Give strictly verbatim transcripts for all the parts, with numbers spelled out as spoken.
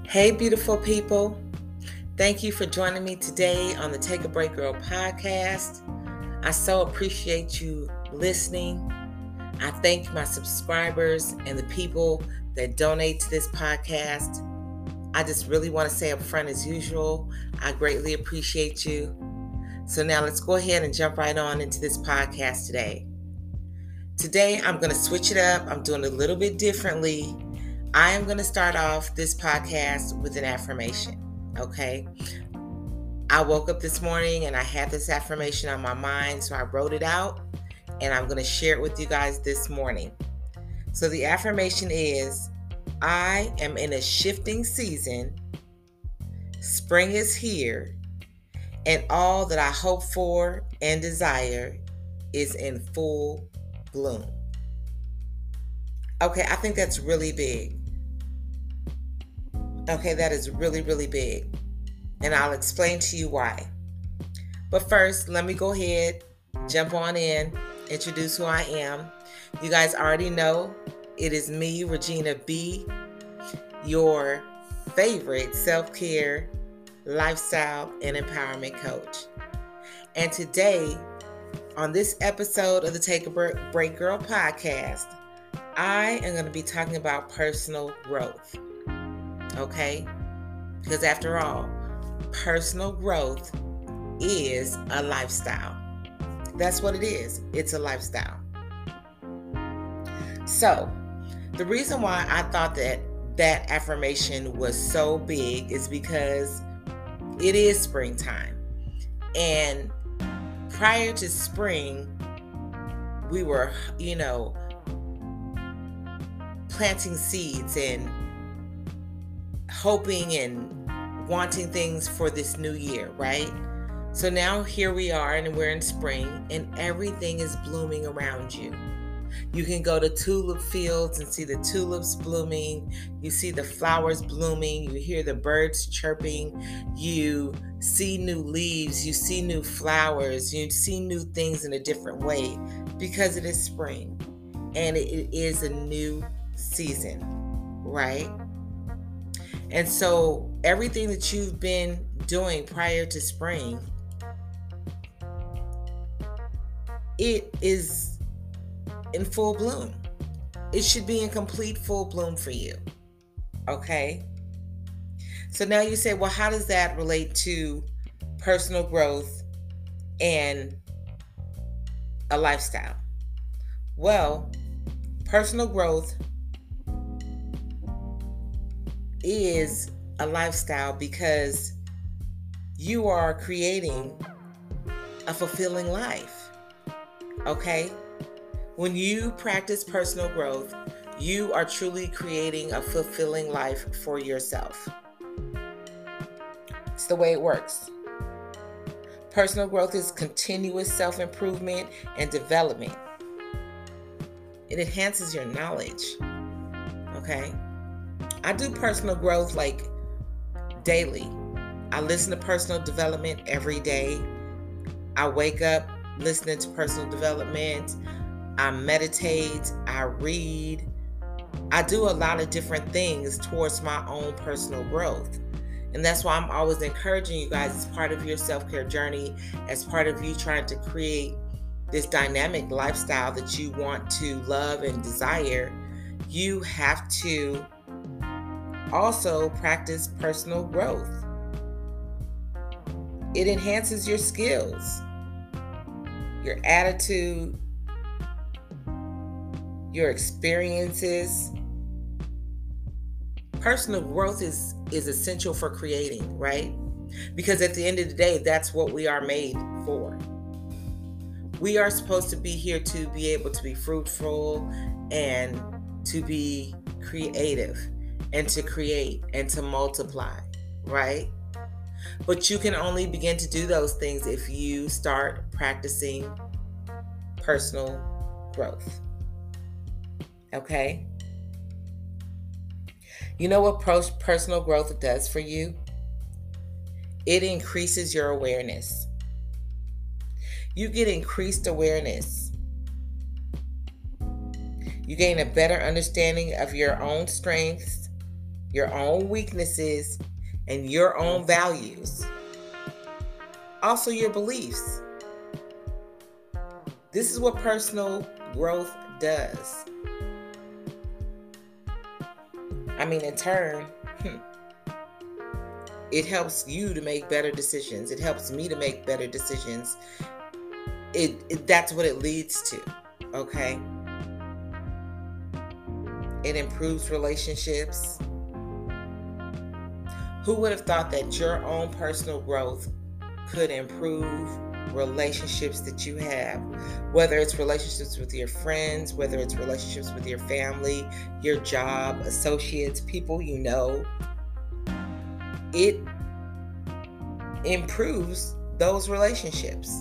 Hey, beautiful people. Thank you for joining me today on the Take a Break Girl podcast. I so appreciate you listening. I thank my subscribers and the people that donate to this podcast. I just really want to say up front, as usual, I greatly appreciate you. So now let's go ahead and jump right on into this podcast today. Today, I'm going to switch it up. I'm doing it a little bit differently. I am going to start off this podcast with an affirmation, okay? I woke up this morning and I had this affirmation on my mind, so I wrote it out and I'm going to share it with you guys this morning. So the affirmation is, I am in a shifting season, spring is here, and all that I hope for and desire is in full bloom. Okay, I think that's really big. Okay, that is really, really big. And I'll explain to you why. But first, let me go ahead, jump on in, introduce who I am. You guys already know it is me, Regina B., your favorite self-care, lifestyle, and empowerment coach. And today, on this episode of the Take a Break Girl podcast, I am going to be talking about personal growth. Okay? Because after all, personal growth is a lifestyle. That's what it is. It's a lifestyle. So, the reason why I thought that that affirmation was so big is because it is springtime. And prior to spring, we were, you know, planting seeds and hoping and wanting things for this new year, right? So now here we are and we're in spring and everything is blooming around you. You can go to tulip fields and see the tulips blooming. You see the flowers blooming. You hear the birds chirping. You see new leaves. You see new flowers. You see new things in a different way because it is spring and it is a new season, right? And so everything that you've been doing prior to spring, it is in full bloom. It should be in complete full bloom for you. Okay? So now you say, well, how does that relate to personal growth and a lifestyle? Well, personal growth is a lifestyle because you are creating a fulfilling life. Okay? When you practice personal growth, you are truly creating a fulfilling life for yourself. It's the way it works. Personal growth is continuous self-improvement and development. It enhances your knowledge. Okay? I do personal growth like daily. I listen to personal development every day. I wake up listening to personal development. I meditate. I read. I do a lot of different things towards my own personal growth. And that's why I'm always encouraging you guys as part of your self-care journey, as part of you trying to create this dynamic lifestyle that you want to love and desire, you have to also practice personal growth. It enhances your skills, your attitude, your experiences. Personal growth is, is essential for creating, right? Because at the end of the day, that's what we are made for. We are supposed to be here to be able to be fruitful and to be creative and to create and to multiply, right? But you can only begin to do those things if you start practicing personal growth. Okay? You know what pro- personal growth does for you? It increases your awareness. You get increased awareness. You gain a better understanding of your own strengths your own weaknesses, and your own values. Also, your beliefs. This is what personal growth does. I mean, in turn, it helps you to make better decisions. It helps me to make better decisions. It, it that's what it leads to, okay? It improves relationships. Who would have thought that your own personal growth could improve relationships that you have? Whether it's relationships with your friends, whether it's relationships with your family, your job, associates, people you know. It improves those relationships.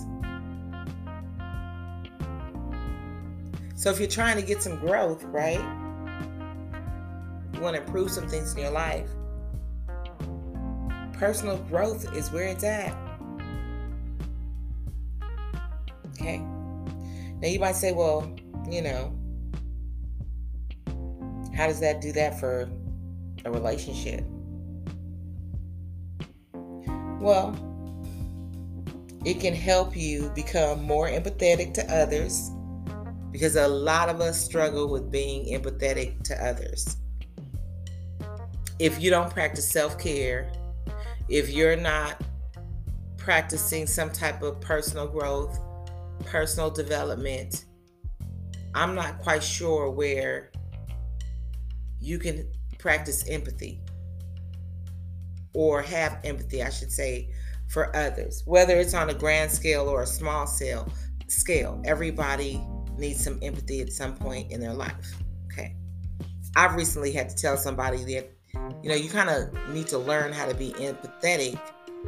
So if you're trying to get some growth, right? You want to improve some things in your life. Personal growth is where it's at. Okay. Now you might say, well, you know, how does that do that for a relationship? Well, it can help you become more empathetic to others, because a lot of us struggle with being empathetic to others. If you don't practice self-care, if you're not practicing some type of personal growth, personal development, I'm not quite sure where you can practice empathy, or have empathy, I should say, for others. Whether it's on a grand scale or a small scale, scale, everybody needs some empathy at some point in their life. Okay. I've recently had to tell somebody that, you know, you kind of need to learn how to be empathetic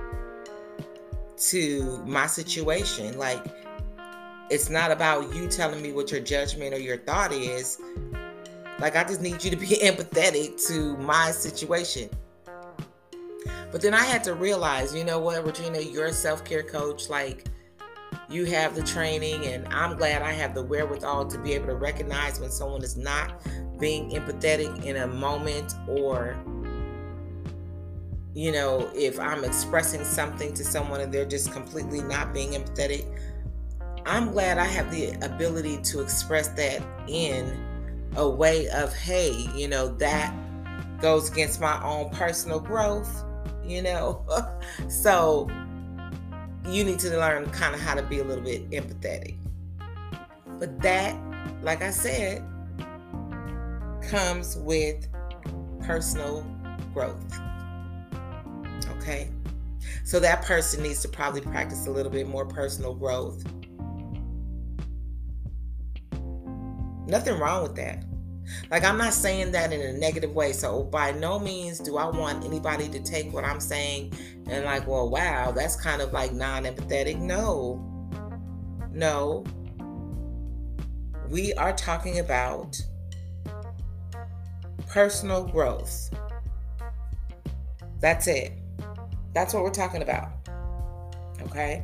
to my situation. Like, it's not about you telling me what your judgment or your thought is. Like, I just need you to be empathetic to my situation. But then I had to realize, you know what, Regina, you're a self-care coach. Like, you have the training, and I'm glad I have the wherewithal to be able to recognize when someone is not being empathetic in a moment, or, you know, if I'm expressing something to someone and they're just completely not being empathetic. I'm glad I have the ability to express that in a way of, hey, you know, that goes against my own personal growth, you know. So you need to learn kind of how to be a little bit empathetic. But that, like I said, comes with personal growth. Okay? So that person needs to probably practice a little bit more personal growth. Nothing wrong with that. Like, I'm not saying that in a negative way. So by no means do I want anybody to take what I'm saying and like, well, wow, that's kind of like non-empathetic. No. No. We are talking about personal growth. That's it. That's what we're talking about. Okay?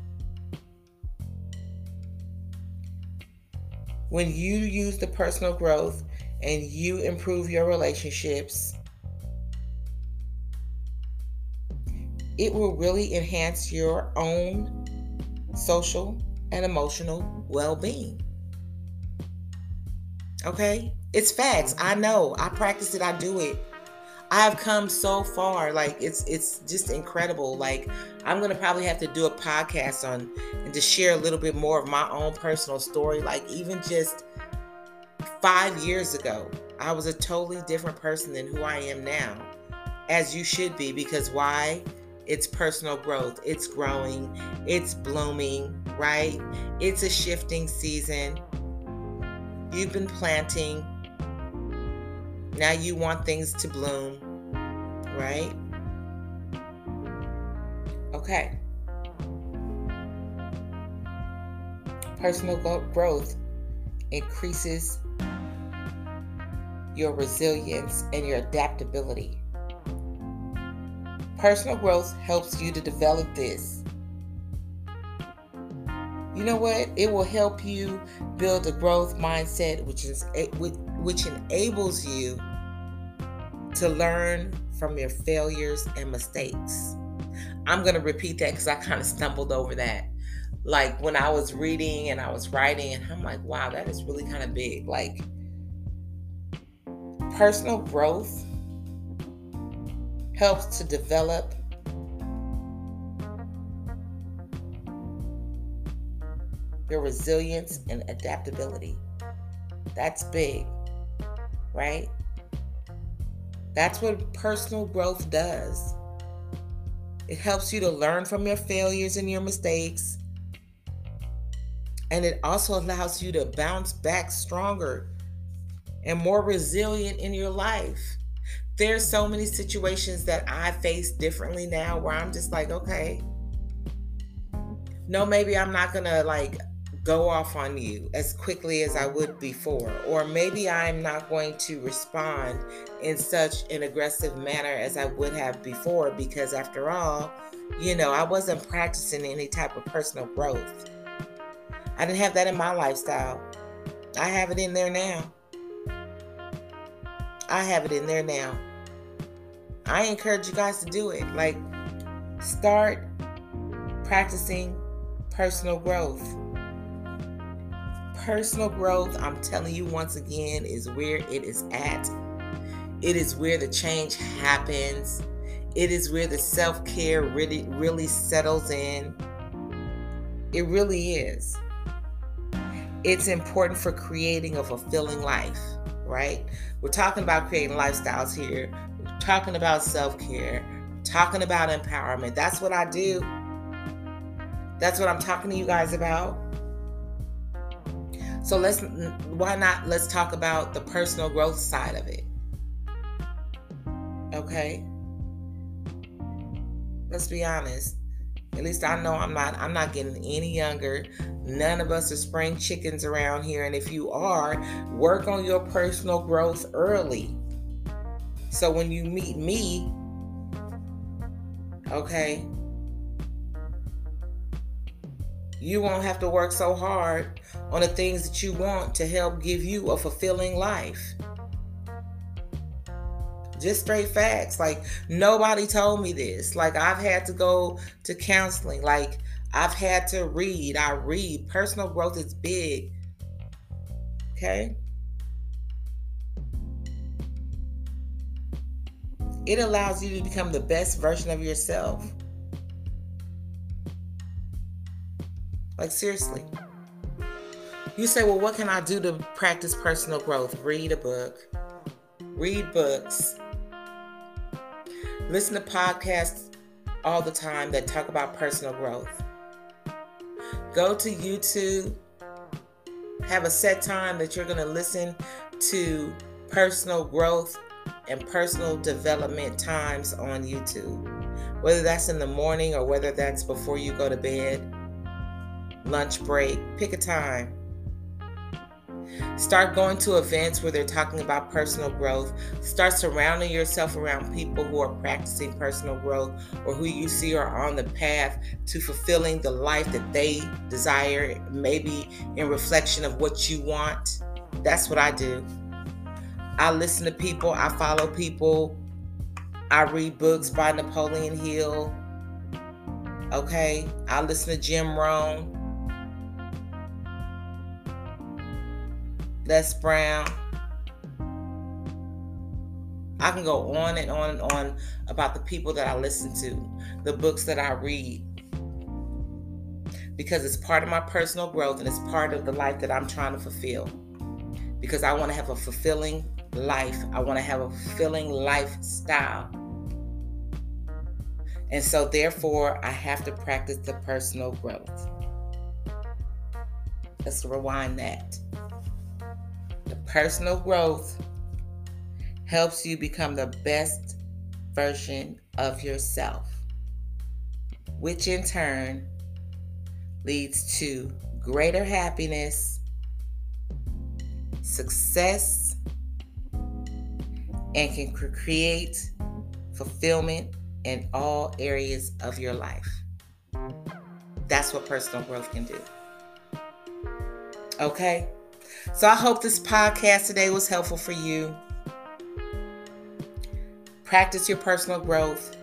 When you use the personal growth and you improve your relationships, it will really enhance your own social and emotional well-being. Okay? It's facts. I know. I practice it. I do it. I've come so far. Like, it's it's just incredible. Like, I'm going to probably have to do a podcast on and to share a little bit more of my own personal story. Like, even just five years ago, I was a totally different person than who I am now. As you should be, because why? It's personal growth. It's growing. It's blooming, right? It's a shifting season. You've been planting. Now you want things to bloom, right? Okay. Personal growth increases your resilience and your adaptability. Personal growth helps you to develop this. You know what? It will help you build a growth mindset, which is which enables you to learn from your failures and mistakes. I'm going to repeat that because I kind of stumbled over that. Like when I was reading and I was writing, and I'm like, wow, that is really kind of big. Like, personal growth helps to develop your resilience and adaptability. That's big, right? That's what personal growth does. It helps you to learn from your failures and your mistakes. And it also allows you to bounce back stronger and more resilient in your life. There's so many situations that I face differently now where I'm just like, okay, no, maybe I'm not going to like go off on you as quickly as I would before. Or maybe I'm not going to respond in such an aggressive manner as I would have before, because after all, you know, I wasn't practicing any type of personal growth. I didn't have that in my lifestyle. I have it in there now. I have it in there now. I encourage you guys to do it. Like, start practicing personal growth. Personal growth, I'm telling you once again, is where it is at. It is where the change happens. It is where the self-care really, really settles in. It really is. It's important for creating a fulfilling life, right? We're talking about creating lifestyles here. We're talking about self-care. We're talking about empowerment. That's what I do. That's what I'm talking to you guys about. So let's, why not, let's talk about the personal growth side of it. Okay? Let's be honest. At least I know I'm not, I'm not getting any younger. None of us are spring chickens around here. And if you are, work on your personal growth early. So when you meet me, okay, you won't have to work so hard on the things that you want to help give you a fulfilling life. Just straight facts. Like, nobody told me this. Like, I've had to go to counseling. Like, I've had to read. I read. Personal growth is big. Okay? It allows you to become the best version of yourself. Like, seriously. You say, well, what can I do to practice personal growth? Read a book. Read books. Listen to podcasts all the time that talk about personal growth. Go to YouTube. Have a set time that you're going to listen to personal growth and personal development times on YouTube. Whether that's in the morning or whether that's before you go to bed, lunch break, pick a time. Start going to events where they're talking about personal growth. Start surrounding yourself around people who are practicing personal growth or who you see are on the path to fulfilling the life that they desire, maybe in reflection of what you want. That's what I do. I listen to people. I follow people. I read books by Napoleon Hill. Okay? I listen to Jim Rohn. Les Brown. I can go on and on and on about the people that I listen to, the books that I read, because it's part of my personal growth and it's part of the life that I'm trying to fulfill. Because I want to have a fulfilling life. I want to have a fulfilling lifestyle. And so therefore, I have to practice the personal growth. Let's rewind that. The personal growth helps you become the best version of yourself, which in turn leads to greater happiness, success, and can create fulfillment in all areas of your life. That's what personal growth can do. Okay? So I hope this podcast today was helpful for you. Practice your personal growth.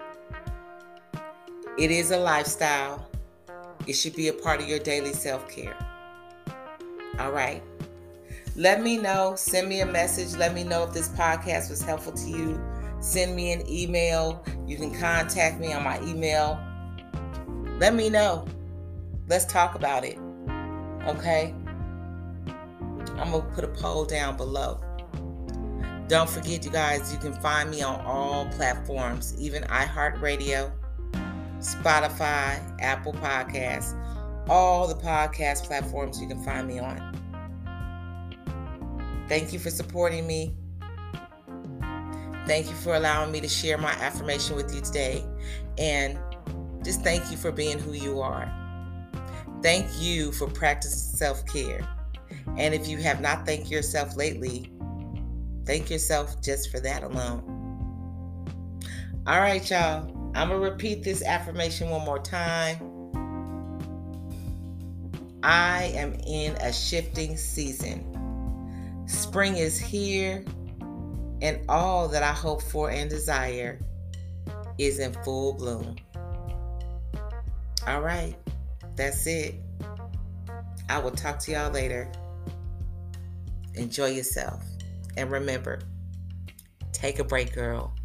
It is a lifestyle. It should be a part of your daily self-care. All right. Let me know. Send me a message. Let me know if this podcast was helpful to you. Send me an email. You can contact me on my email. Let me know. Let's talk about it. Okay? I'm going to put a poll down below. Don't forget, you guys, you can find me on all platforms, even iHeartRadio, Spotify, Apple Podcasts, all the podcast platforms you can find me on. Thank you for supporting me. Thank you for allowing me to share my affirmation with you today. And just thank you for being who you are. Thank you for practicing self-care. And if you have not thanked yourself lately, thank yourself just for that alone. All right, y'all. I'm going to repeat this affirmation one more time. I am in a shifting season. Spring is here, and all that I hope for and desire is in full bloom. All right, that's it. I will talk to y'all later. Enjoy yourself. And remember, take a break, girl.